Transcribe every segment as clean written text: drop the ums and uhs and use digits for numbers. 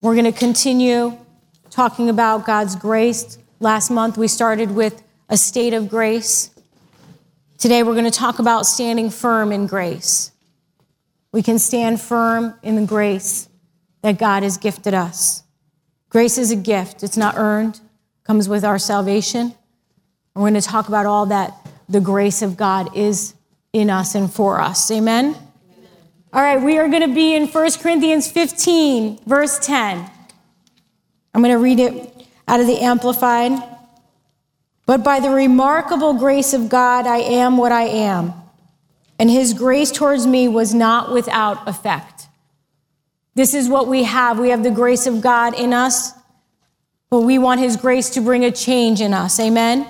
We're going to continue talking about God's grace. Last month, we started with a state of grace. Today, we're going to talk about standing firm in grace. We can stand firm in the grace that God has gifted us. Grace is a gift. It's not earned. It comes with our salvation. We're going to talk about all that the grace of God is in us and for us. Amen? All right, we are going to be in 1 Corinthians 15, verse 10. I'm going to read it out of the Amplified. But by the remarkable grace of God, I am what I am. And his grace towards me was not without effect. This is what we have. We have the grace of God in us, but we want his grace to bring a change in us. Amen?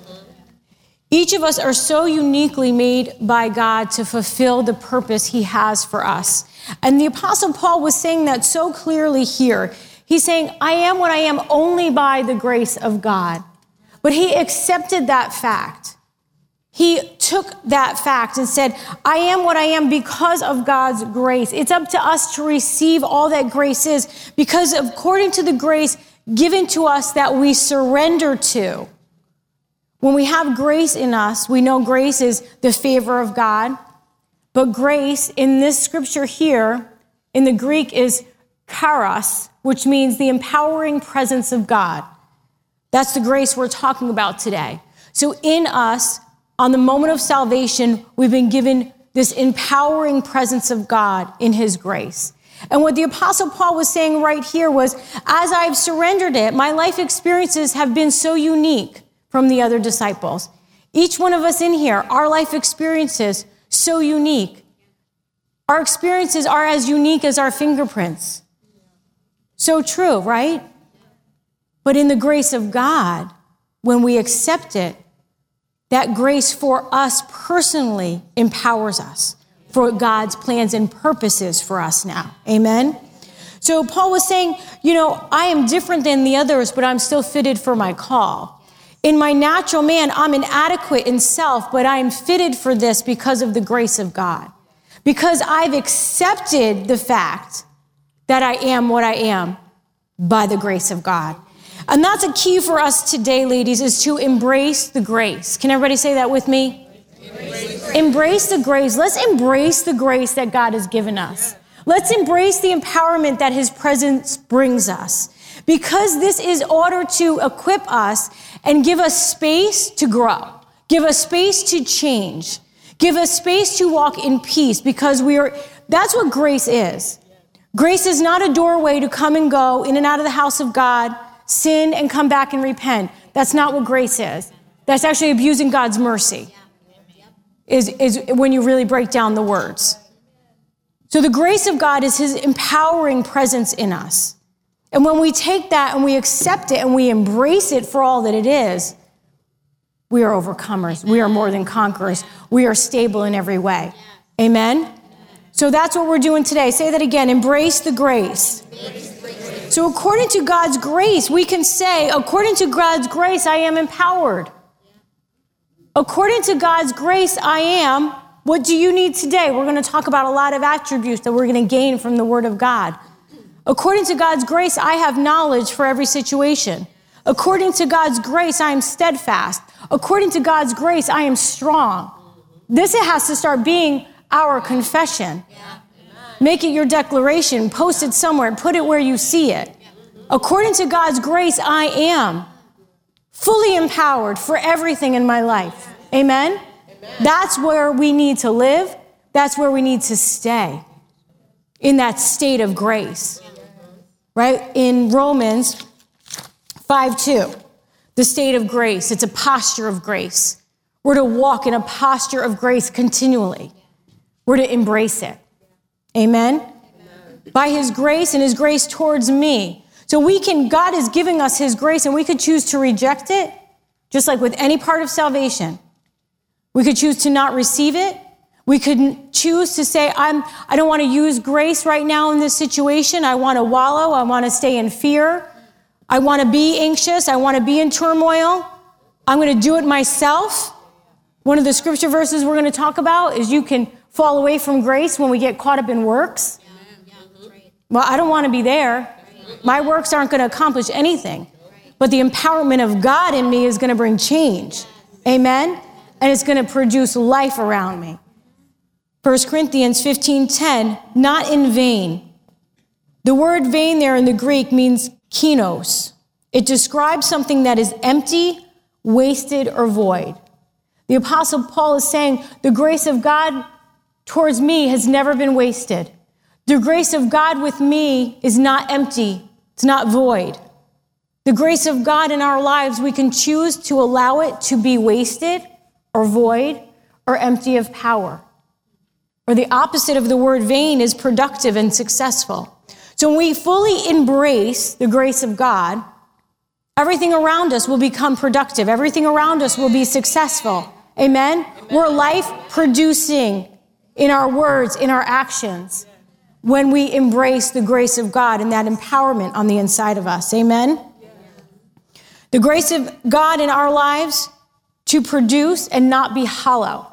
Each of us are so uniquely made by God to fulfill the purpose he has for us. And the Apostle Paul was saying that so clearly here. He's saying, I am what I am only by the grace of God. But he accepted that fact. He took that fact and said, I am what I am because of God's grace. It's up to us to receive all that grace is, because according to the grace given to us that we surrender to. When we have grace in us, we know grace is the favor of God. But grace in this scripture here, in the Greek, is charis, which means the empowering presence of God. That's the grace we're talking about today. So in us, on the moment of salvation, we've been given this empowering presence of God in his grace. And what the Apostle Paul was saying right here was, as I've surrendered it, my life experiences have been so unique from the other disciples. Each one of us in here, our life experiences, so unique. Our experiences are as unique as our fingerprints. So true, right? But in the grace of God, when we accept it, that grace for us personally empowers us for God's plans and purposes for us now. Amen? So Paul was saying, I am different than the others, but I'm still fitted for my call. In my natural man, I'm inadequate in self, but I'm fitted for this because of the grace of God. Because I've accepted the fact that I am what I am by the grace of God. And that's a key for us today, ladies, is to embrace the grace. Can everybody say that with me? Embrace the grace. Let's embrace the grace that God has given us. Let's embrace the empowerment that his presence brings us. Because this is order to equip us and give us space to grow. Give us space to change. Give us space to walk in peace, because that's what grace is. Grace is not a doorway to come and go in and out of the house of God, sin and come back and repent. That's not what grace is. That's actually abusing God's mercy, is when you really break down the words. So the grace of God is his empowering presence in us. And when we take that and we accept it and we embrace it for all that it is, we are overcomers. We are more than conquerors. We are stable in every way. Amen? So that's what we're doing today. Say that again. Embrace the grace. So according to God's grace, we can say, according to God's grace, I am empowered. According to God's grace, I am. What do you need today? We're going to talk about a lot of attributes that we're going to gain from the Word of God. According to God's grace, I have knowledge for every situation. According to God's grace, I am steadfast. According to God's grace, I am strong. This has to start being our confession. Make it your declaration. Post it somewhere. Put it where you see it. According to God's grace, I am fully empowered for everything in my life. Amen? That's where we need to live. That's where we need to stay, in that state of grace. Right? In Romans 5:2, the state of grace. It's a posture of grace. We're to walk in a posture of grace continually. We're to embrace it. Amen? By his grace and his grace towards me. So God is giving us his grace, and we could choose to reject it, just like with any part of salvation. We could choose to not receive it. We could choose to say, I don't want to use grace right now in this situation. I want to wallow. I want to stay in fear. I want to be anxious. I want to be in turmoil. I'm going to do it myself. One of the scripture verses we're going to talk about is you can fall away from grace when we get caught up in works. Well, I don't want to be there. My works aren't going to accomplish anything. But the empowerment of God in me is going to bring change. Amen? And it's going to produce life around me. 1 Corinthians 15:10, not in vain. The word vain there in the Greek means kinos. It describes something that is empty, wasted, or void. The Apostle Paul is saying the grace of God towards me has never been wasted. The grace of God with me is not empty. It's not void. The grace of God in our lives, we can choose to allow it to be wasted or void or empty of power. Or the opposite of the word vain is productive and successful. So when we fully embrace the grace of God, everything around us will become productive. Everything around us will be successful. Amen? We're life producing in our words, in our actions, when we embrace the grace of God and that empowerment on the inside of us. Amen? The grace of God in our lives to produce and not be hollow.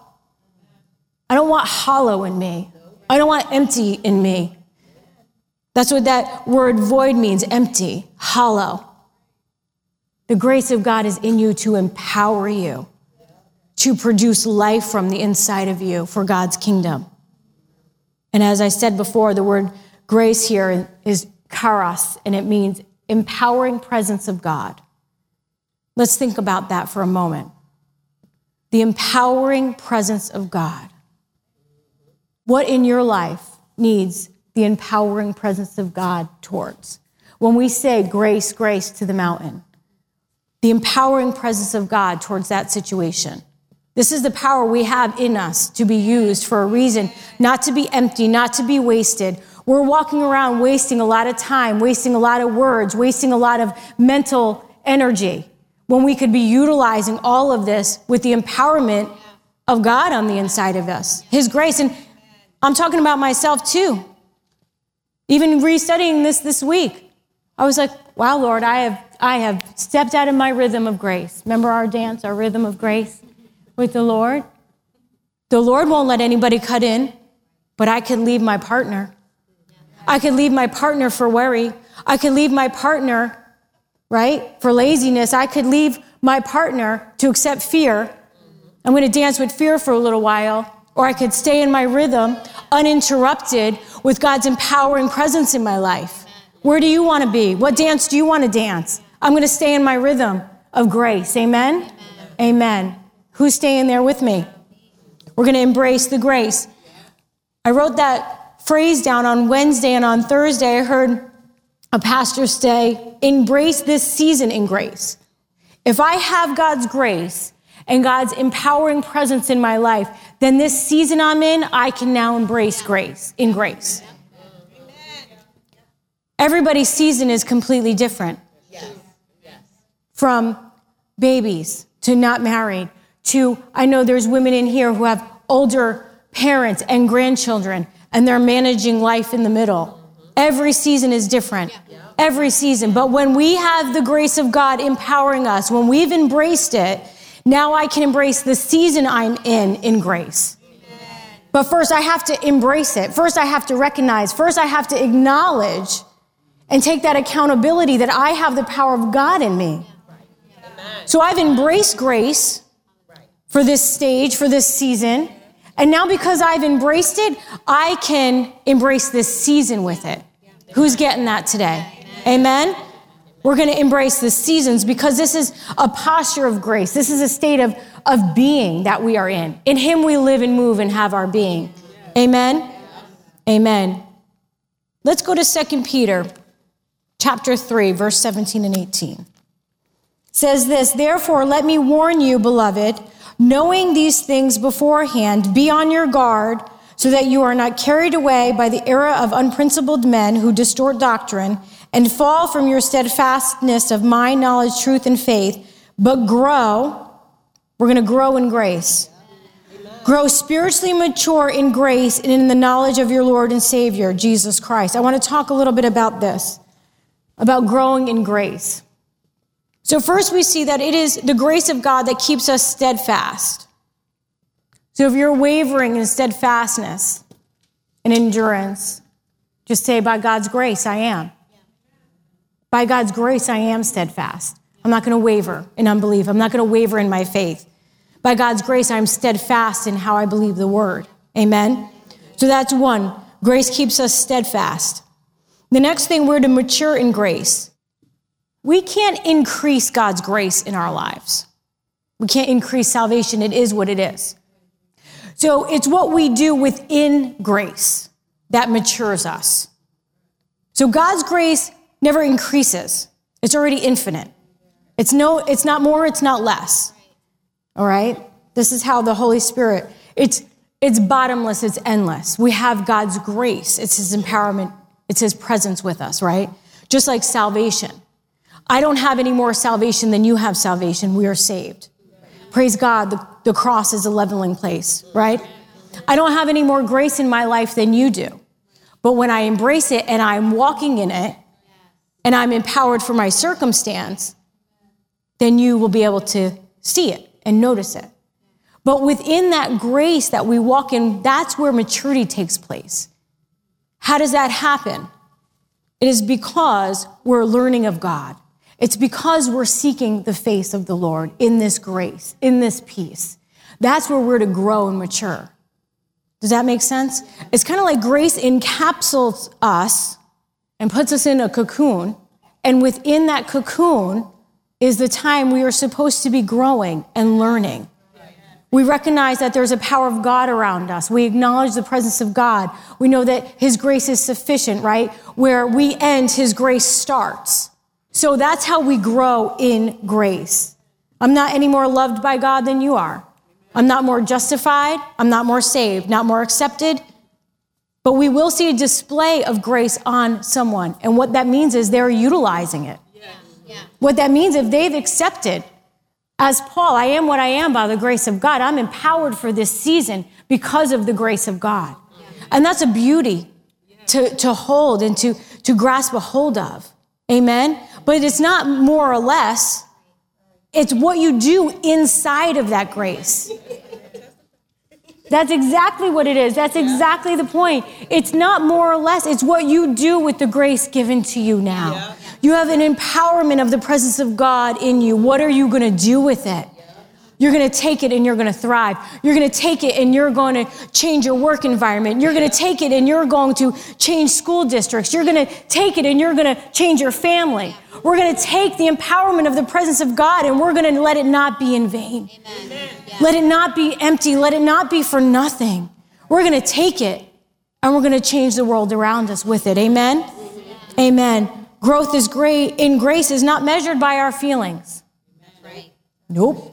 I don't want hollow in me. I don't want empty in me. That's what that word void means, empty, hollow. The grace of God is in you to empower you, to produce life from the inside of you for God's kingdom. And as I said before, the word grace here is charis, and it means empowering presence of God. Let's think about that for a moment. The empowering presence of God. What in your life needs the empowering presence of God towards? When we say grace, grace to the mountain, the empowering presence of God towards that situation. This is the power we have in us to be used for a reason, not to be empty, not to be wasted. We're walking around wasting a lot of time, wasting a lot of words, wasting a lot of mental energy, when we could be utilizing all of this with the empowerment of God on the inside of us, his grace. And I'm talking about myself too. Even restudying this week, I was like, wow, Lord, I have stepped out of my rhythm of grace. Remember our dance, our rhythm of grace with the Lord? The Lord won't let anybody cut in, but I could leave my partner. I could leave my partner for worry. I could leave my partner, right, for laziness. I could leave my partner to accept fear. I'm going to dance with fear for a little while, or I could stay in my rhythm uninterrupted with God's empowering presence in my life. Where do you want to be? What dance do you want to dance? I'm going to stay in my rhythm of grace. Amen? Amen. Who's staying there with me? We're going to embrace the grace. I wrote that phrase down on Wednesday, and on Thursday I heard a pastor say, embrace this season in grace. If I have God's grace and God's empowering presence in my life, then this season I'm in, I can now embrace grace, in grace. Everybody's season is completely different. From babies to not married to, I know there's women in here who have older parents and grandchildren, and they're managing life in the middle. Every season is different. Every season. But when we have the grace of God empowering us, when we've embraced it, now I can embrace the season I'm in grace. But first I have to embrace it. First I have to recognize. First I have to acknowledge and take that accountability that I have the power of God in me. So I've embraced grace for this stage, for this season. And now because I've embraced it, I can embrace this season with it. Who's getting that today? Amen? We're going to embrace the seasons because this is a posture of grace. This is a state of being that we are in. In him we live and move and have our being. Amen? Amen. Let's go to 2 Peter chapter 3, verse 17 and 18. It says this, therefore, let me warn you, beloved, knowing these things beforehand, be on your guard so that you are not carried away by the error of unprincipled men who distort doctrine and fall from your steadfastness of mind, knowledge, truth, and faith, but grow. We're going to grow in grace. Grow spiritually mature in grace and in the knowledge of your Lord and Savior, Jesus Christ. I want to talk a little bit about this, about growing in grace. So first we see that it is the grace of God that keeps us steadfast. So if you're wavering in steadfastness and endurance, just say, by God's grace, I am. By God's grace, I am steadfast. I'm not going to waver in unbelief. I'm not going to waver in my faith. By God's grace, I'm steadfast in how I believe the word. Amen? So that's one. Grace keeps us steadfast. The next thing, we're to mature in grace. We can't increase God's grace in our lives. We can't increase salvation. It is what it is. So it's what we do within grace that matures us. So God's grace never increases. It's already infinite. It's not more, it's not less. All right? This is how the Holy Spirit, it's bottomless, it's endless. We have God's grace. It's his empowerment. It's his presence with us, right? Just like salvation. I don't have any more salvation than you have salvation. We are saved. Praise God, the cross is a leveling place, right? I don't have any more grace in my life than you do. But when I embrace it and I'm walking in it and I'm empowered for my circumstance, then you will be able to see it and notice it. But within that grace that we walk in, that's where maturity takes place. How does that happen? It is because we're learning of God. It's because we're seeking the face of the Lord in this grace, in this peace. That's where we're to grow and mature. Does that make sense? It's kind of like grace encapsulates us and puts us in a cocoon. And within that cocoon is the time we are supposed to be growing and learning. We recognize that there's a power of God around us. We acknowledge the presence of God. We know that his grace is sufficient, right? Where we end, his grace starts. So that's how we grow in grace. I'm not any more loved by God than you are. I'm not more justified. I'm not more saved, not more accepted. But we will see a display of grace on someone. And what that means is they're utilizing it. Yeah. What that means, if they've accepted, as Paul, I am what I am by the grace of God. I'm empowered for this season because of the grace of God. And that's a beauty to hold and to grasp a hold of. Amen? But it's not more or less. It's what you do inside of that grace. That's exactly what it is. That's exactly the point. It's not more or less. It's what you do with the grace given to you now. You have an empowerment of the presence of God in you. What are you going to do with it? You're going to take it and you're going to thrive. You're going to take it and you're going to change your work environment. You're going to take it and you're going to change school districts. You're going to take it and you're going to change your family. We're going to take the empowerment of the presence of God and we're going to let it not be in vain. Amen. Let it not be empty. Let it not be for nothing. We're going to take it and we're going to change the world around us with it. Amen? Amen. Growth is great in grace is not measured by our feelings. Nope.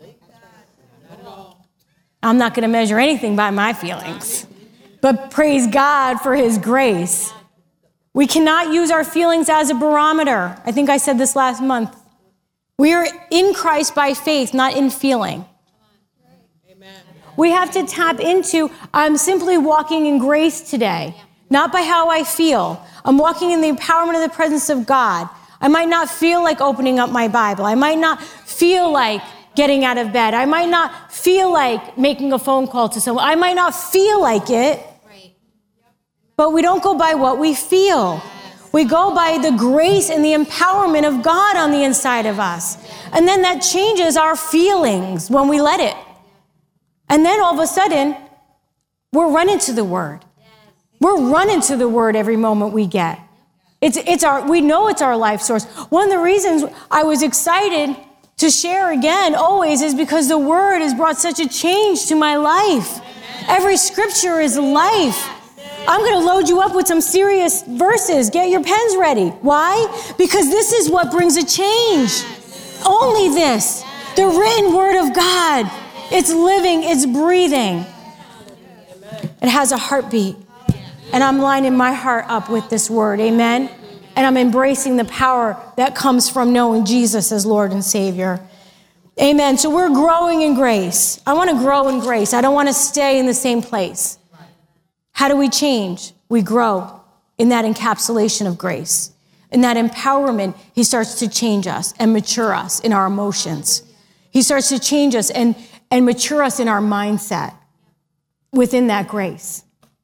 I'm not going to measure anything by my feelings. But praise God for his grace. We cannot use our feelings as a barometer. I think I said this last month. We are in Christ by faith, not in feeling. Amen. We have to tap into, I'm simply walking in grace today, not by how I feel. I'm walking in the empowerment of the presence of God. I might not feel like opening up my Bible. I might not feel like getting out of bed. I might not feel like making a phone call to someone. I might not feel like it. But we don't go by what we feel. We go by the grace and the empowerment of God on the inside of us. And then that changes our feelings when we let it. And then all of a sudden, we're running to the Word. We're running to the Word every moment we get. We know it's our life source. One of the reasons I was excited to share again always is because the Word has brought such a change to my life. Every scripture is life. I'm going to load you up with some serious verses. Get your pens ready. Why? Because this is what brings a change. Only this. The written word of God. It's living. It's breathing. It has a heartbeat. And I'm lining my heart up with this word. Amen. And I'm embracing the power that comes from knowing Jesus as Lord and Savior. Amen. So we're growing in grace. I want to grow in grace. I don't want to stay in the same place. How do we change? We grow in that encapsulation of grace. In that empowerment, he starts to change us and mature us in our emotions. He starts to change us and mature us in our mindset within that grace.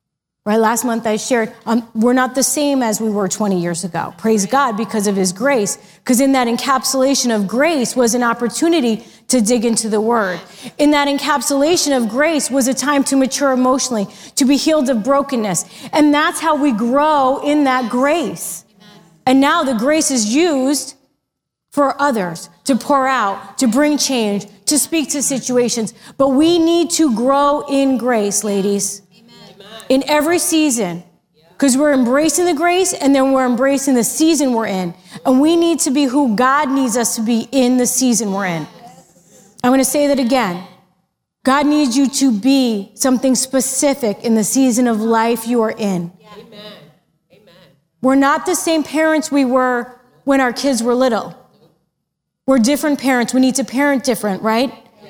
Right? Last month I shared, we're not the same as we were 20 years ago. Praise God because of his grace. Because in that encapsulation of grace was an opportunity to dig into the word. In that encapsulation of grace was a time to mature emotionally, to be healed of brokenness. And that's how we grow in that grace. And now the grace is used for others, to pour out, to bring change, to speak to situations. But we need to grow in grace, ladies. In every season, because we're embracing the grace and then we're embracing the season we're in. And we need to be who God needs us to be in the season we're in. I'm going to say that again. God needs you to be something specific in the season of life you are in. Amen. We're not the same parents we were when our kids were little. We're different parents. We need to parent different, right?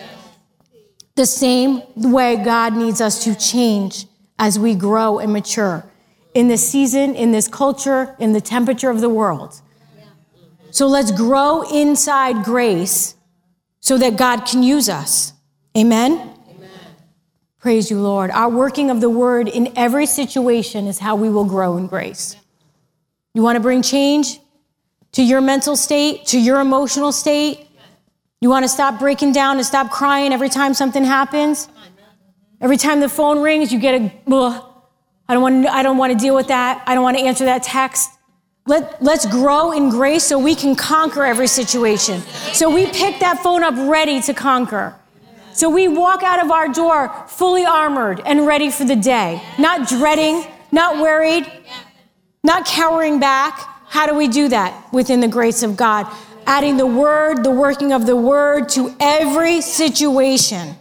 The same way God needs us to change as we grow and mature in this season, in this culture, in the temperature of the world. So let's grow inside grace so that God can use us. Amen? Amen. Praise you, Lord. Our working of the word in every situation is how we will grow in grace. You want to bring change to your mental state, to your emotional state? You want to stop breaking down and stop crying every time something happens? Every time the phone rings, you get I don't want to deal with that. I don't want to answer that text. Let's grow in grace so we can conquer every situation. So we pick that phone up ready to conquer. So we walk out of our door fully armored and ready for the day. Not dreading, not worried, not cowering back. How do we do that? Within the grace of God. Adding the word, the working of the word to every situation.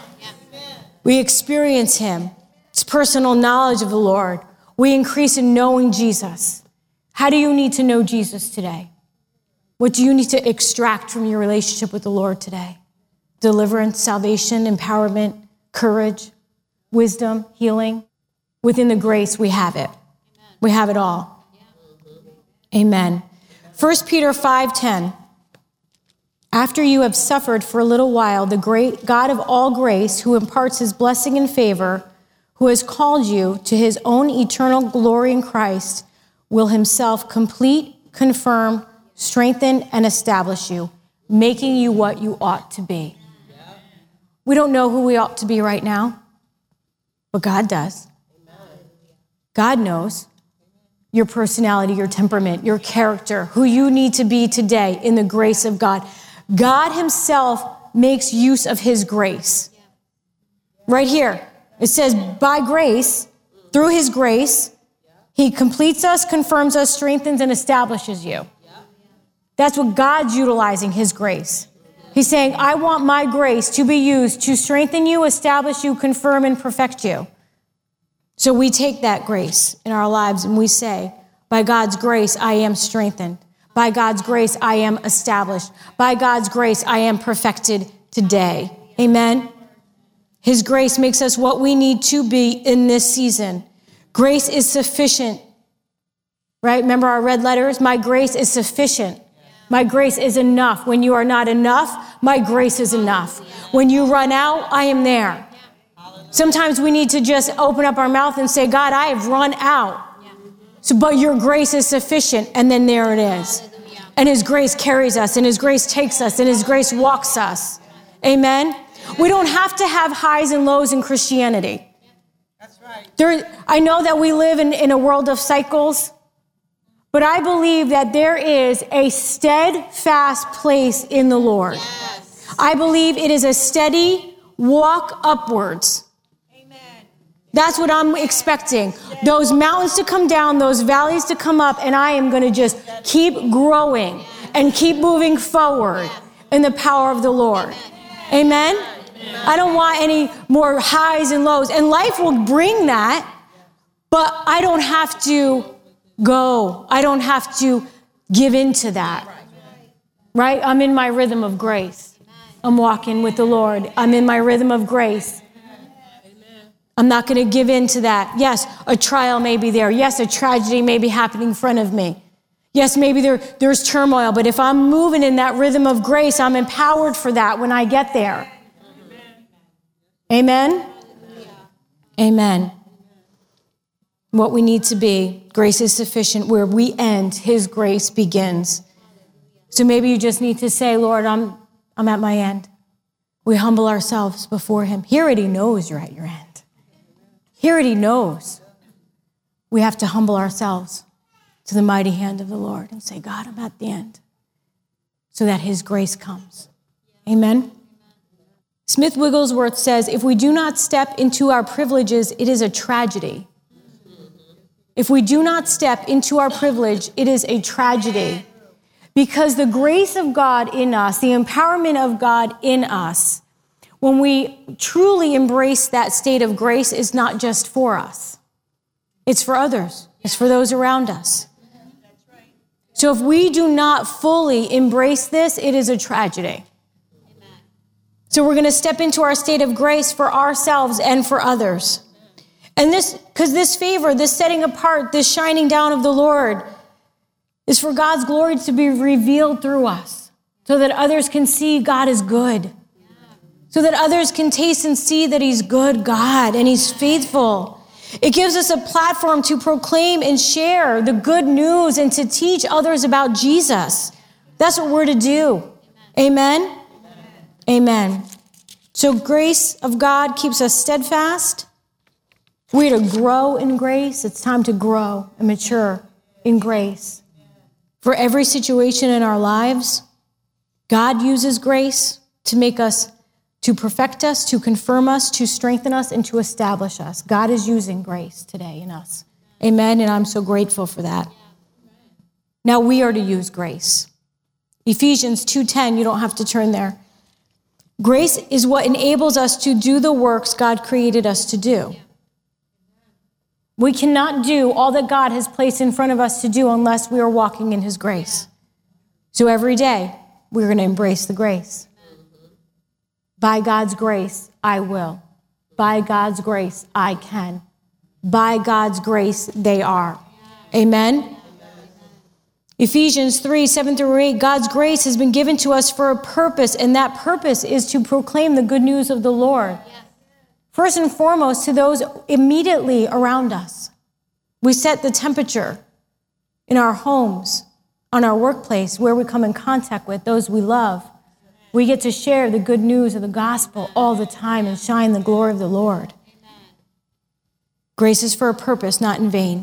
We experience him. It's personal knowledge of the Lord. We increase in knowing Jesus. How do you need to know Jesus today? What do you need to extract from your relationship with the Lord today? Deliverance, salvation, empowerment, courage, wisdom, healing. Within the grace, we have it. We have it all. Amen. 1 Peter 5:10. After you have suffered for a little while, the great God of all grace, who imparts his blessing and favor, who has called you to his own eternal glory in Christ, will himself complete, confirm, strengthen, and establish you, making you what you ought to be. We don't know who we ought to be right now, but God does. God knows your personality, your temperament, your character, who you need to be today in the grace of God. God himself makes use of his grace. Right here, it says, by grace, through his grace, he completes us, confirms us, strengthens, and establishes you. That's what God's utilizing, his grace. He's saying, I want my grace to be used to strengthen you, establish you, confirm, and perfect you. So we take that grace in our lives and we say, by God's grace, I am strengthened. By God's grace, I am established. By God's grace, I am perfected today. Amen. His grace makes us what we need to be in this season. Grace is sufficient. Right? Remember our red letters? My grace is sufficient. My grace is enough. When you are not enough, my grace is enough. When you run out, I am there. Sometimes we need to just open up our mouth and say, God, I have run out. So, but your grace is sufficient. And then there it is. And his grace carries us, and his grace takes us, and his grace walks us. Amen. We don't have to have highs and lows in Christianity. That's right. I know that we live in a world of cycles, but I believe that there is a steadfast place in the Lord. Yes. I believe it is a steady walk upwards. That's what I'm expecting. Those mountains to come down, those valleys to come up, and I am going to just keep growing and keep moving forward in the power of the Lord. Amen? I don't want any more highs and lows. And life will bring that, but I don't have to go. I don't have to give into that. Right? I'm in my rhythm of grace. I'm walking with the Lord. I'm in my rhythm of grace. I'm not going to give in to that. Yes, a trial may be there. Yes, a tragedy may be happening in front of me. Yes, maybe there's turmoil, but if I'm moving in that rhythm of grace, I'm empowered for that when I get there. Amen? Amen. what we need to be. Grace is sufficient. Where we end, his grace begins. So maybe you just need to say, Lord, I'm at my end. We humble ourselves before him. He already knows you're at your end. He already knows. We have to humble ourselves to the mighty hand of the Lord and say, God, I'm at the end, so that his grace comes. Amen. Smith Wigglesworth says, if we do not step into our privileges, it is a tragedy. If we do not step into our privilege, it is a tragedy. Because the grace of God in us, the empowerment of God in us, when we truly embrace that state of grace, is not just for us. It's for others. It's for those around us. So if we do not fully embrace this, it is a tragedy. So we're going to step into our state of grace for ourselves and for others. And because this favor, this setting apart, this shining down of the Lord is for God's glory to be revealed through us so that others can see God is good. So that others can taste and see that he's good God and he's faithful. It gives us a platform to proclaim and share the good news and to teach others about Jesus. That's what we're to do. Amen? Amen. So grace of God keeps us steadfast. We're to grow in grace. It's time to grow and mature in grace. For every situation in our lives, God uses grace to make us, to perfect us, to confirm us, to strengthen us, and to establish us. God is using grace today in us. Amen, and I'm so grateful for that. Now we are to use grace. Ephesians 2:10, you don't have to turn there. Grace is what enables us to do the works God created us to do. We cannot do all that God has placed in front of us to do unless we are walking in his grace. So every day, we're going to embrace the grace. By God's grace, I will. By God's grace, I can. By God's grace, they are. Amen? Ephesians 3:7-8, God's grace has been given to us for a purpose, and that purpose is to proclaim the good news of the Lord. First and foremost, to those immediately around us. We set the temperature in our homes, on our workplace, where we come in contact with those we love. We get to share the good news of the gospel all the time and shine the glory of the Lord. Grace is for a purpose, not in vain.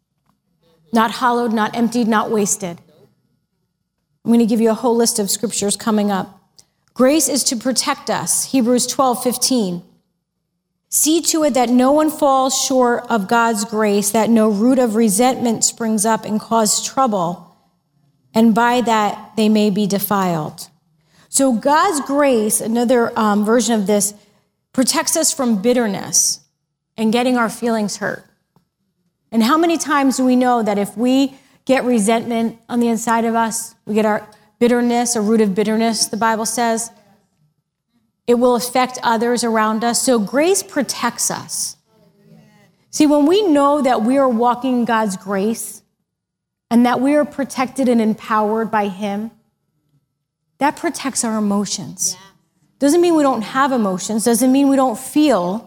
Not hollowed, not emptied, not wasted. I'm going to give you a whole list of scriptures coming up. Grace is to protect us. Hebrews 12:15. See to it that no one falls short of God's grace, that no root of resentment springs up and cause trouble, and by that they may be defiled. So God's grace, another version of this, protects us from bitterness and getting our feelings hurt. And how many times do we know that if we get resentment on the inside of us, we get our bitterness, a root of bitterness, the Bible says, it will affect others around us. So grace protects us. See, when we know that we are walking in God's grace and that we are protected and empowered by him, that protects our emotions. Doesn't mean we don't have emotions, doesn't mean we don't feel.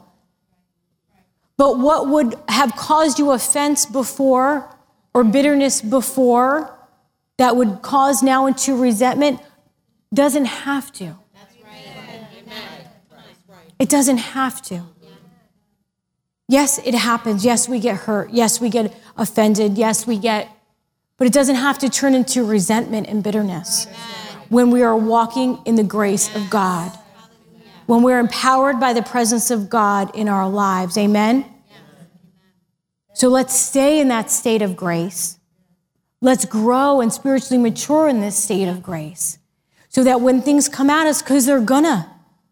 But what would have caused you offense before or bitterness before that would cause now into resentment doesn't have to. That's right. It doesn't have to. Yes, it happens. Yes, we get hurt. Yes, we get offended. But it doesn't have to turn into resentment and bitterness when we are walking in the grace of God. When we're empowered by the presence of God in our lives. Amen? So let's stay in that state of grace. Let's grow and spiritually mature in this state of grace so that when things come at us, because they're gonna.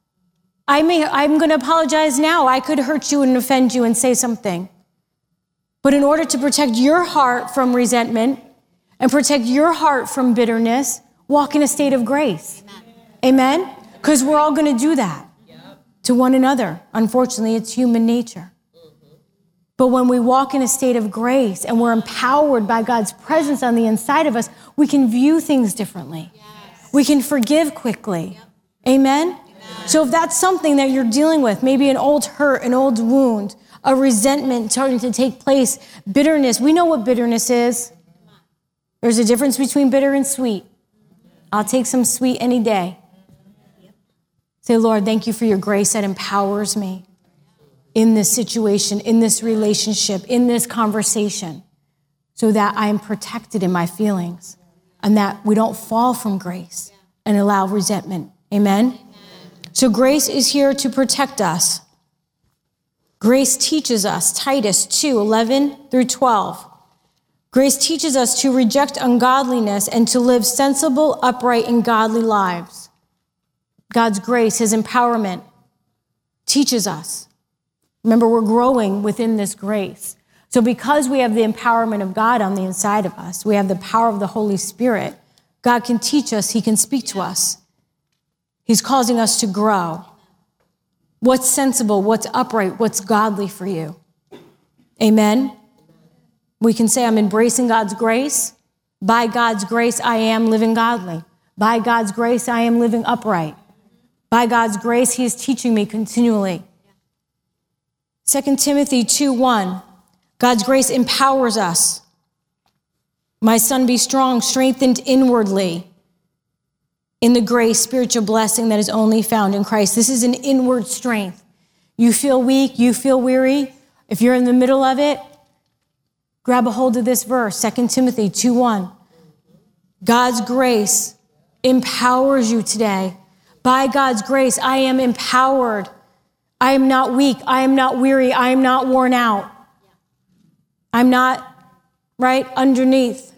I'm gonna apologize now. I could hurt you and offend you and say something. But in order to protect your heart from resentment and protect your heart from bitterness, walk in a state of grace. Amen? Because we're all going to do that to one another. Unfortunately, it's human nature. But when we walk in a state of grace and we're empowered by God's presence on the inside of us, we can view things differently. We can forgive quickly. Amen? So if that's something that you're dealing with, maybe an old hurt, an old wound, a resentment starting to take place, bitterness. We know what bitterness is. There's a difference between bitter and sweet. I'll take some sweet any day. Say, Lord, thank you for your grace that empowers me in this situation, in this relationship, in this conversation, so that I am protected in my feelings and that we don't fall from grace and allow resentment. Amen? So grace is here to protect us. Grace teaches us, Titus 2:11-12. Grace teaches us to reject ungodliness and to live sensible, upright, and godly lives. God's grace, his empowerment, teaches us. Remember, we're growing within this grace. So because we have the empowerment of God on the inside of us, we have the power of the Holy Spirit, God can teach us, he can speak to us. He's causing us to grow. What's sensible, what's upright, what's godly for you? Amen? We can say, I'm embracing God's grace. By God's grace, I am living godly. By God's grace, I am living upright. By God's grace, he is teaching me continually. 2 Timothy 2:1, God's grace empowers us. My son, be strong, strengthened inwardly in the grace, spiritual blessing that is only found in Christ. This is an inward strength. You feel weak, you feel weary. If you're in the middle of it, grab a hold of this verse, 2 Timothy 2:1. God's grace empowers you today. By God's grace, I am empowered. I am not weak. I am not weary. I am not worn out. I'm not underneath.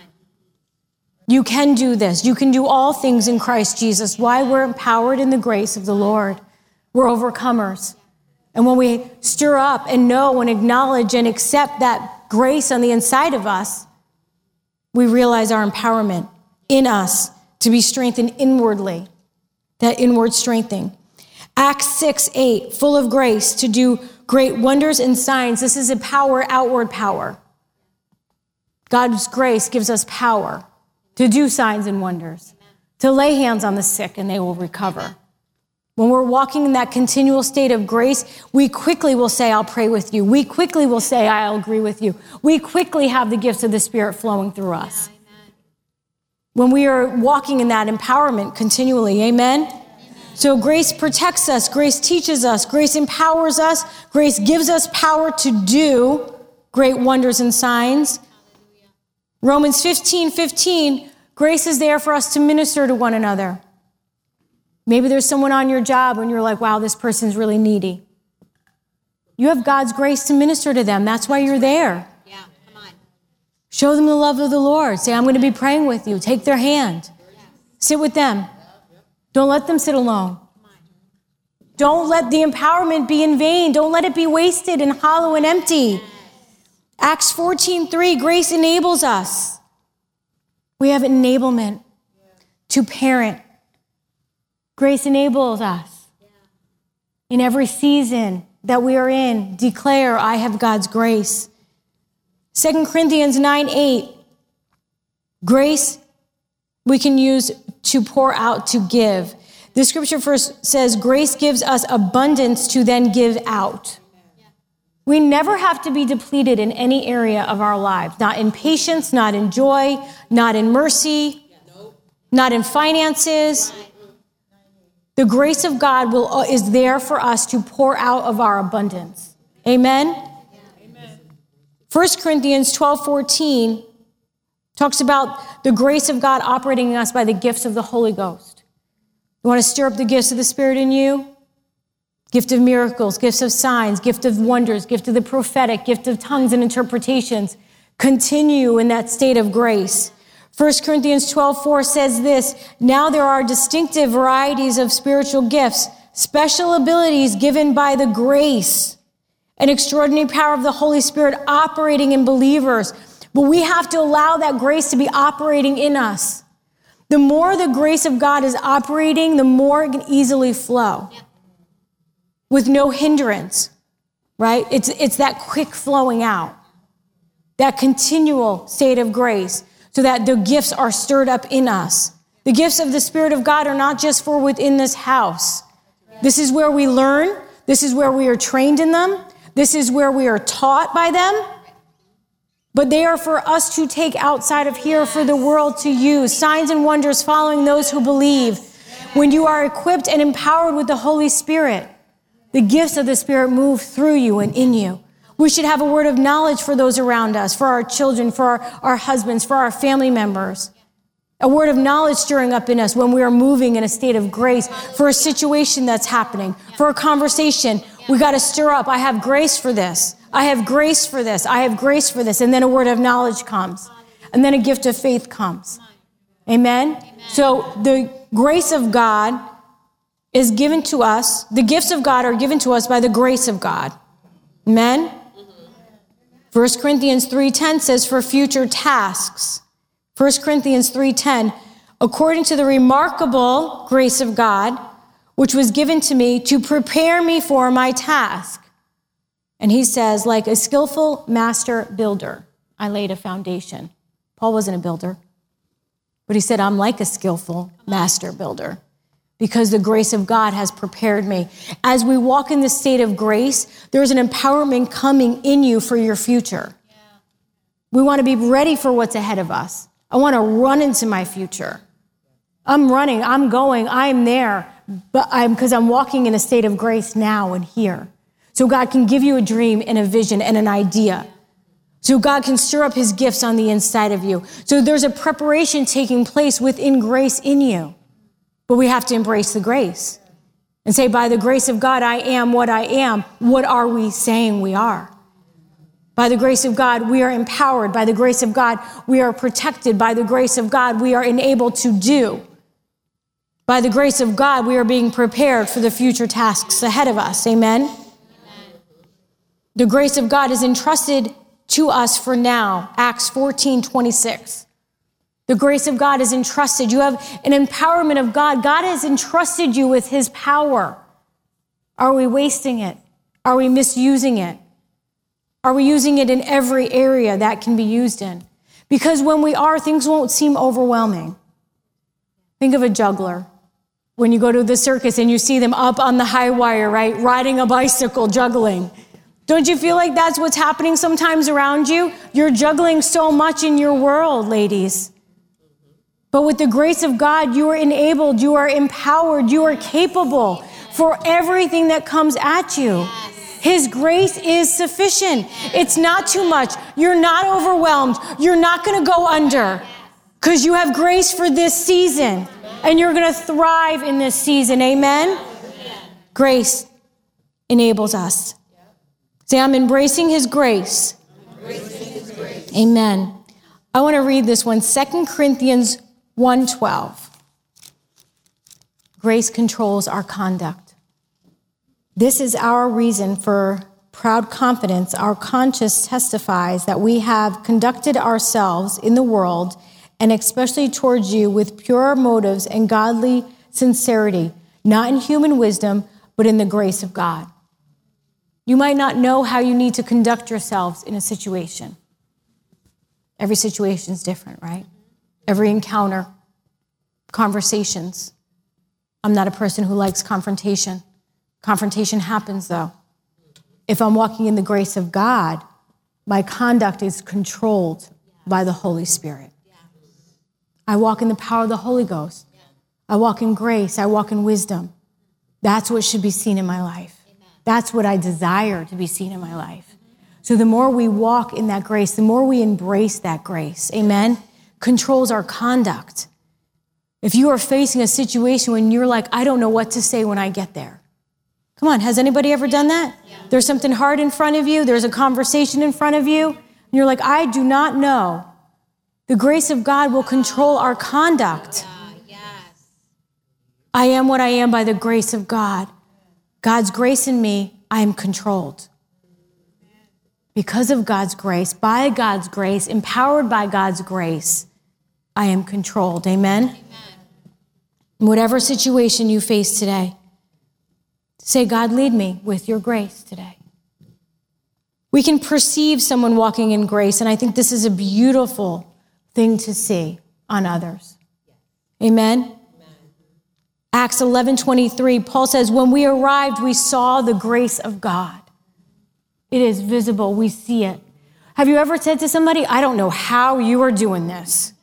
You can do this. You can do all things in Christ Jesus. Why? We're empowered in the grace of the Lord. We're overcomers. And when we stir up and know and acknowledge and accept that grace on the inside of us, we realize our empowerment in us to be strengthened inwardly, that inward strengthening. Acts 6:8, full of grace to do great wonders and signs. This is a power, outward power. God's grace gives us power to do signs and wonders, to lay hands on the sick and they will recover. When we're walking in that continual state of grace, we quickly will say, I'll pray with you. We quickly will say, I'll agree with you. We quickly have the gifts of the Spirit flowing through us. When we are walking in that empowerment continually, amen? So grace protects us, grace teaches us, grace empowers us, grace gives us power to do great wonders and signs. Romans 15:15, grace is there for us to minister to one another. Maybe there's someone on your job and you're like, wow, this person's really needy. You have God's grace to minister to them. That's why you're there. Yeah, come on. Show them the love of the Lord. Say, I'm going to be praying with you. Take their hand. Sit with them. Don't let them sit alone. Don't let the empowerment be in vain. Don't let it be wasted and hollow and empty. Acts 14:3, grace enables us. We have enablement to parent. Grace enables us. In every season that we are in, declare, I have God's grace. 2 Corinthians 9:8, grace we can use to pour out, to give. The scripture first says, grace gives us abundance to then give out. We never have to be depleted in any area of our lives, not in patience, not in joy, not in mercy, not in finances. The grace of God is there for us to pour out of our abundance. Amen? Amen. 1 Corinthians 12:14 talks about the grace of God operating in us by the gifts of the Holy Ghost. You want to stir up the gifts of the Spirit in you? Gift of miracles, gifts of signs, gift of wonders, gift of the prophetic, gift of tongues and interpretations. Continue in that state of grace. 1 Corinthians 12:4 says this, now there are distinctive varieties of spiritual gifts, special abilities given by the grace and extraordinary power of the Holy Spirit operating in believers. But we have to allow that grace to be operating in us. The more the grace of God is operating, the more it can easily flow with no hindrance, right? It's that quick flowing out, that continual state of grace, so that the gifts are stirred up in us. The gifts of the Spirit of God are not just for within this house. This is where we learn. This is where we are trained in them. This is where we are taught by them, but they are for us to take outside of here for the world to use. Signs and wonders following those who believe. When you are equipped and empowered with the Holy Spirit, the gifts of the Spirit move through you and in you. We should have a word of knowledge for those around us, for our children, for our husbands, for our family members. A word of knowledge stirring up in us when we are moving in a state of grace for a situation that's happening, for a conversation. We got to stir up. I have grace for this. I have grace for this. I have grace for this. And then a word of knowledge comes. And then a gift of faith comes. Amen? So the grace of God is given to us. The gifts of God are given to us by the grace of God. Amen? 1 Corinthians 3:10 says for future tasks. 1 Corinthians 3:10, according to the remarkable grace of God, which was given to me to prepare me for my task. And he says, like a skillful master builder, I laid a foundation. Paul wasn't a builder, but he said, I'm like a skillful master builder because the grace of God has prepared me. As we walk in the state of grace, there's an empowerment coming in you for your future. We want to be ready for what's ahead of us. I want to run into my future. I'm running, I'm going, I'm there, but because I'm walking in a state of grace now and here. So God can give you a dream and a vision and an idea. So God can stir up his gifts on the inside of you. So there's a preparation taking place within grace in you. But we have to embrace the grace and say, by the grace of God, I am what I am. What are we saying we are? By the grace of God, we are empowered. By the grace of God, we are protected. By the grace of God, we are enabled to do. By the grace of God, we are being prepared for the future tasks ahead of us. Amen? Amen. The grace of God is entrusted to us for now. Acts 14:26. The grace of God is entrusted. You have an empowerment of God. God has entrusted you with his power. Are we wasting it? Are we misusing it? Are we using it in every area that can be used in? Because when we are, things won't seem overwhelming. Think of a juggler. When you go to the circus and you see them up on the high wire, right? Riding a bicycle, juggling. Don't you feel like that's what's happening sometimes around you? You're juggling so much in your world, ladies. But with the grace of God, you are enabled, you are empowered, you are capable for everything that comes at you. His grace is sufficient. It's not too much. You're not overwhelmed. You're not going to go under because you have grace for this season and you're going to thrive in this season. Amen? Grace enables us. Say, I'm embracing his grace. Amen. I want to read this one, 2 Corinthians 1:12. Grace controls our conduct. This is our reason for proud confidence. Our conscience testifies that we have conducted ourselves in the world, and especially towards you, with pure motives and godly sincerity, not in human wisdom, but in the grace of God. You might not know how you need to conduct yourselves in a situation. Every situation is different, right? Every encounter, conversations. I'm not a person who likes confrontation. Confrontation happens, though. If I'm walking in the grace of God, my conduct is controlled by the Holy Spirit. I walk in the power of the Holy Ghost. I walk in grace. I walk in wisdom. That's what should be seen in my life. That's what I desire to be seen in my life. So the more we walk in that grace, the more we embrace that grace, amen, controls our conduct. If you are facing a situation when you're like, I don't know what to say when I get there. Come on, has anybody ever done that? Yeah. There's something hard in front of you. There's a conversation in front of you. And you're like, I do not know. The grace of God will control our conduct. Yes. I am what I am by the grace of God. God's grace in me, I am controlled. Because of God's grace, by God's grace, empowered by God's grace, I am controlled. Amen? Amen. Whatever situation you face today, say, God, lead me with your grace today. We can perceive someone walking in grace, and I think this is a beautiful thing to see on others. Amen? Amen. Acts 11:23, Paul says, when we arrived, we saw the grace of God. It is visible. We see it. Have you ever said to somebody, I don't know how you are doing this?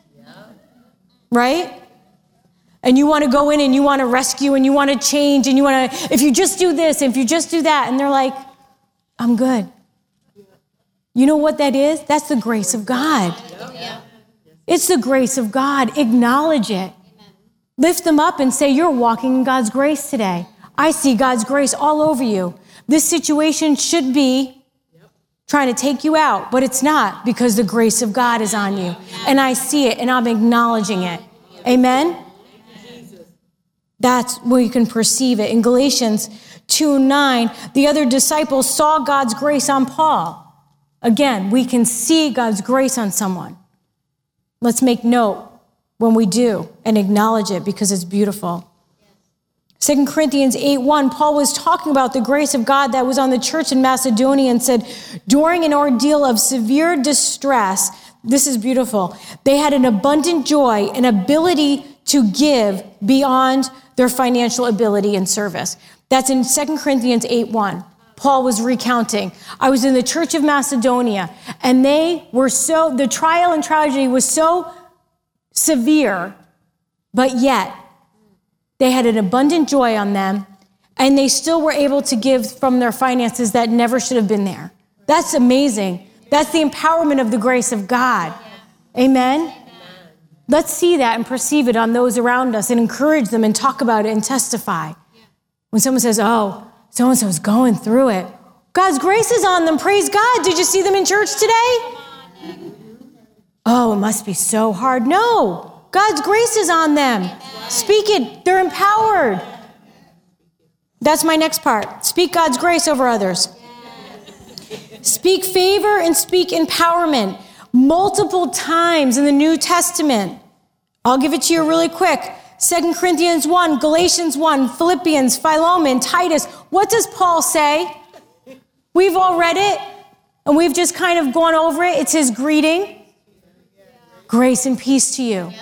Right? And you want to go in and you want to rescue and you want to change and you want to, if you just do this, if you just do that. And they're like, I'm good. You know what that is? That's the grace of God. It's the grace of God. Acknowledge it. Lift them up and say, you're walking in God's grace today. I see God's grace all over you. This situation should be trying to take you out, but it's not, because the grace of God is on you. And I see it and I'm acknowledging it. Amen? That's where you can perceive it. In Galatians 2:9, the other disciples saw God's grace on Paul. Again, we can see God's grace on someone. Let's make note when we do and acknowledge it, because it's beautiful. 2 Corinthians 8:1, Paul was talking about the grace of God that was on the church in Macedonia and said, during an ordeal of severe distress, this is beautiful, they had an abundant joy and ability to give beyond their financial ability and service. That's in 2 Corinthians 8:1. Paul was recounting. I was in the church of Macedonia, and the trial and tragedy was so severe, but yet they had an abundant joy on them, and they still were able to give from their finances that never should have been there. That's amazing. That's the empowerment of the grace of God. Amen? Let's see that and perceive it on those around us and encourage them and talk about it and testify. When someone says, oh, so-and-so's going through it, God's grace is on them. Praise God. Did you see them in church today? Oh, it must be so hard. No, God's grace is on them. Speak it. They're empowered. That's my next part. Speak God's grace over others. Speak favor and speak empowerment. Multiple times in the New Testament. I'll give it to you really quick. 2 Corinthians 1, Galatians 1, Philippians, Philemon, Titus. What does Paul say? We've all read it, and we've just kind of gone over it. It's his greeting. Grace and peace to you.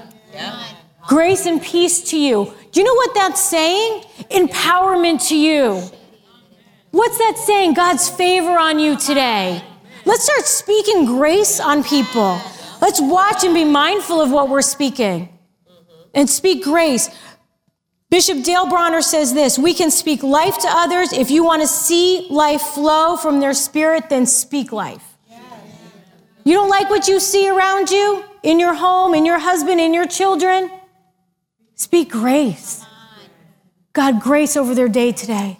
Grace and peace to you. Do you know what that's saying? Empowerment to you. What's that saying? God's favor on you today. Let's start speaking grace on people. Let's watch and be mindful of what we're speaking. And speak grace. Bishop Dale Bronner says this, we can speak life to others. If you want to see life flow from their spirit, then speak life. You don't like what you see around you, in your home, in your husband, in your children? Speak grace. God, grace over their day today.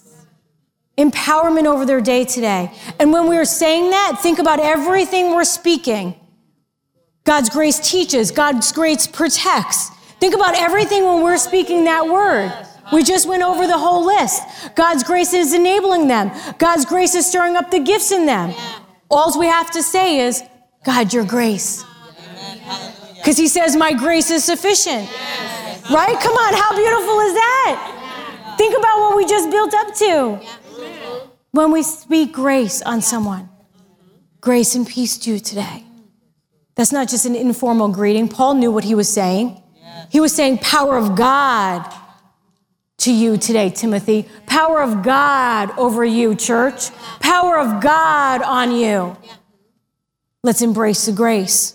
Empowerment over their day today. And when we're saying that, think about everything we're speaking. God's grace teaches. God's grace protects. Think about everything when we're speaking that word. We just went over the whole list. God's grace is enabling them. God's grace is stirring up the gifts in them. All we have to say is, God, your grace. Because he says, my grace is sufficient. Right? Come on, how beautiful is that? Think about what we just built up to. When we speak grace on someone, grace and peace to you today. That's not just an informal greeting. Paul knew what he was saying. He was saying power of God to you today, Timothy. Power of God over you, church. Power of God on you. Let's embrace the grace.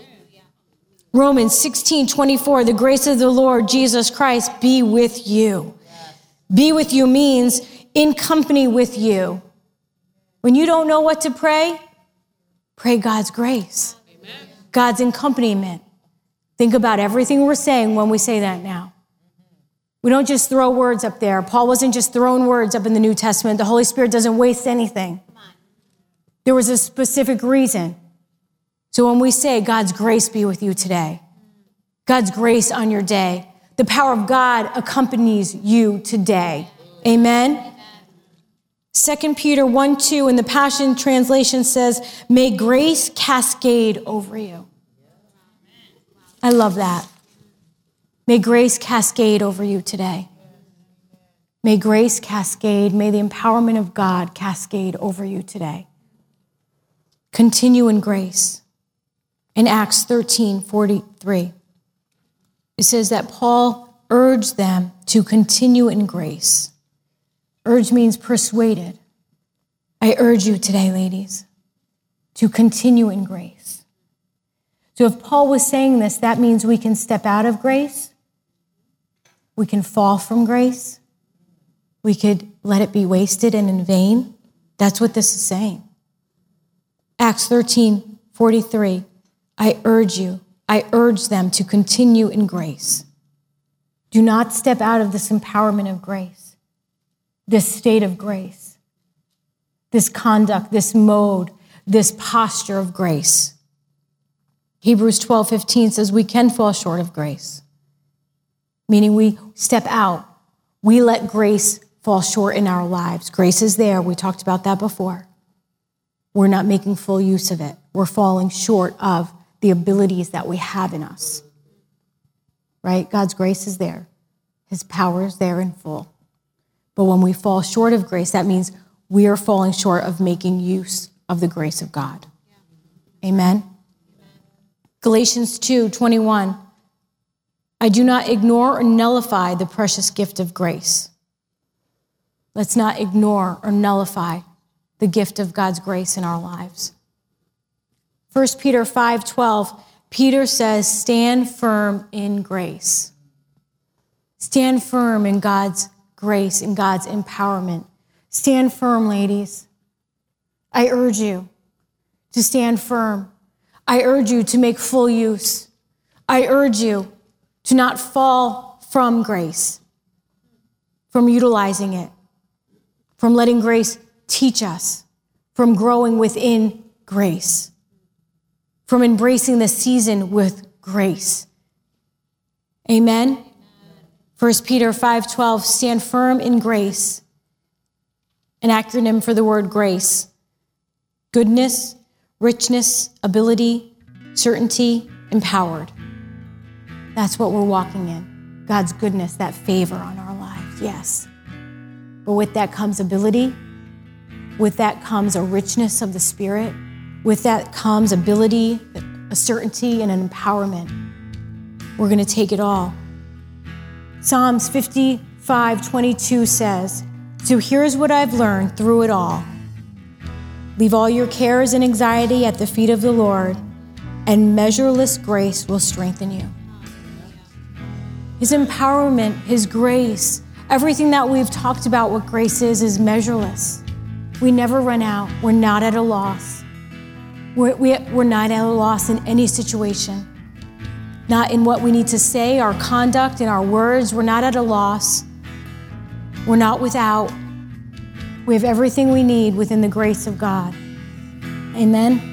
Romans 16:24, the grace of the Lord Jesus Christ be with you. Be with you means in company with you. When you don't know what to pray, pray God's grace. Amen. God's accompaniment. Think about everything we're saying when we say that now. We don't just throw words up there. Paul wasn't just throwing words up in the New Testament. The Holy Spirit doesn't waste anything. There was a specific reason. So when we say God's grace be with you today, God's grace on your day, the power of God accompanies you today. Amen. 2 Peter 1:2 in the Passion Translation says, may grace cascade over you. I love that. May grace cascade over you today. May grace cascade, may the empowerment of God cascade over you today. Continue in grace. In Acts 13:43, it says that Paul urged them to continue in grace. Urge means persuaded. I urge you today, ladies, to continue in grace. So if Paul was saying this, that means we can step out of grace. We can fall from grace. We could let it be wasted and in vain. That's what this is saying. Acts 13:43, I urge them to continue in grace. Do not step out of this empowerment of grace, this state of grace, this conduct, this mode, this posture of grace. Hebrews 12:15 says we can fall short of grace, meaning we step out. We let grace fall short in our lives. Grace is there. We talked about that before. We're not making full use of it. We're falling short of the abilities that we have in us. Right? God's grace is there. His power is there in full. But when we fall short of grace, that means we are falling short of making use of the grace of God. Amen? Galatians 2:21. I do not ignore or nullify the precious gift of grace. Let's not ignore or nullify the gift of God's grace in our lives. 1 Peter 5:12, Peter says, stand firm in grace. Stand firm in God's grace, in God's empowerment. Stand firm, ladies. I urge you to stand firm. I urge you to make full use. I urge you to not fall from grace, from utilizing it, from letting grace teach us, from growing within grace, from embracing the season with grace. Amen? 1 Peter 5:12, stand firm in grace, an acronym for the word grace. Goodness, richness, ability, certainty, empowered. That's what we're walking in. God's goodness, that favor on our lives, yes. But with that comes ability. With that comes a richness of the Spirit. With that comes ability, a certainty, and an empowerment. We're going to take it all. Psalms 55:22 says, so here's what I've learned through it all. Leave all your cares and anxiety at the feet of the Lord, and measureless grace will strengthen you. His empowerment, His grace, everything that we've talked about what grace is measureless. We never run out. We're not at a loss. We're not at a loss in any situation. Not in what we need to say, our conduct, in our words. We're not at a loss. We're not without. We have everything we need within the grace of God. Amen.